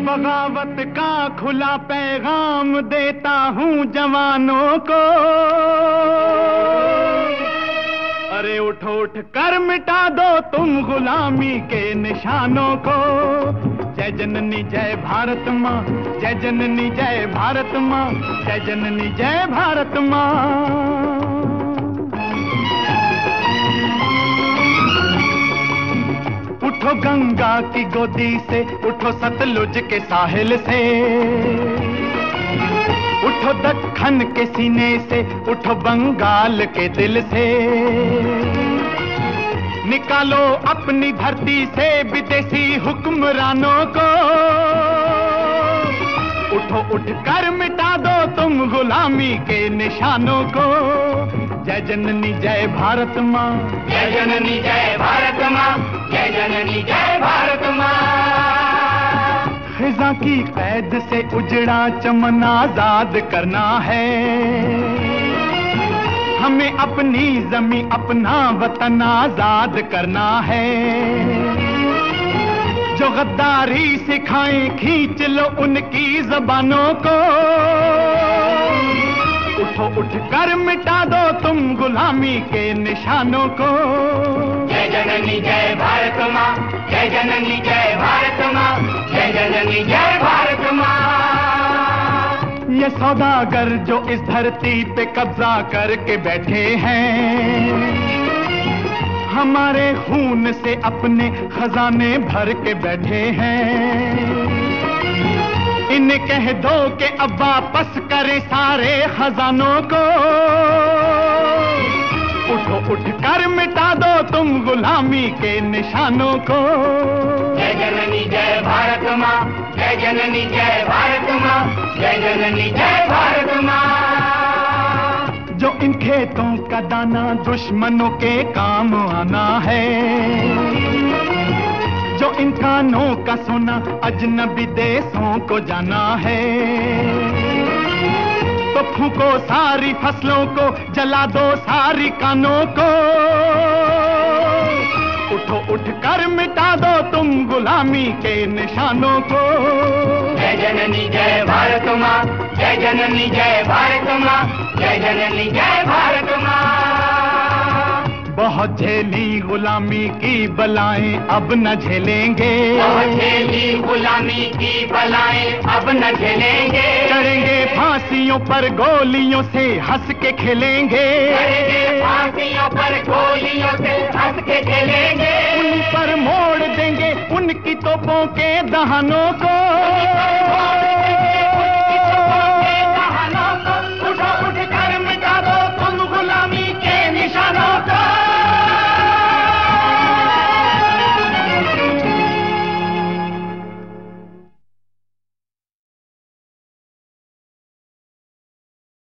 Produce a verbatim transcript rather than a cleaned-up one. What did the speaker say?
बगावत का खुला पैगाम देता हूँ जवानों को। अरे उठो उठ कर मिटा दो तुम गुलामी के निशानों को। जय जननी जय भारत माँ, जय जननी जय भारत माँ, जय जननी जय भारत माँ। उठो गंगा की गोदी से, उठो सतलुज के साहिल से, उठो दक्खन के सीने से, उठो बंगाल के दिल से। निकालो अपनी धरती से विदेशी हुक्मरानों को। उठो उठ कर मिटा दो तुम गुलामी के निशानों को। जय जननी जय भारत माँ, जय जननी जय भारत माँ, जय जननी जय भारत माँ। खिज़ा की कैद से उजड़ा चमन आजाद करना है। हमें अपनी जमी अपना वतन आजाद करना है। जो गद्दारी सिखाएं खींच लो उनकी जबानों को। उठो उठ कर मिटा दो तुम गुलामी के निशानों को। जय जननी जय भारत माँ, जय जननी जय भारत माँ, जय जननी जय भारत माँ। ये सौदागर जो इस धरती पे कब्जा करके बैठे हैं, हमारे खून से अपने खजाने भर के बैठे हैं। इन्हें कह दो कि अब वापस करे सारे खजानों को। उठो उठ कर मिटा दो तुम गुलामी के निशानों को। जय जननी जय भारत माँ, जय जननी जय भारत माँ, जय जननी जय भारत माँ। जो इन खेतों का दाना दुश्मनों के काम आना है, जो इन कानों का सोना अजनबी देशों को जाना है, तो फूको सारी फसलों को, जला दो सारी कानों को। उठो उठ कर मिटा दो तुम गुलामी के निशानों को। जय जननी जय भारत माँ, जय जननी जय भारत माँ, जय जननी जय भारत माँ। बहुत झेली गुलामी की बलाएं अब न झेलेंगे। बहुत झेली गुलामी की बलाएं अब न झेलेंगे। चढ़ेंगे फांसियों पर गोलियों से हंस के खेलेंगे। चढ़ेंगे फांसियों पर गोलियों से हंस के खेलेंगे। उन पर मोड़ देंगे उनकी तोपों के दहानों को।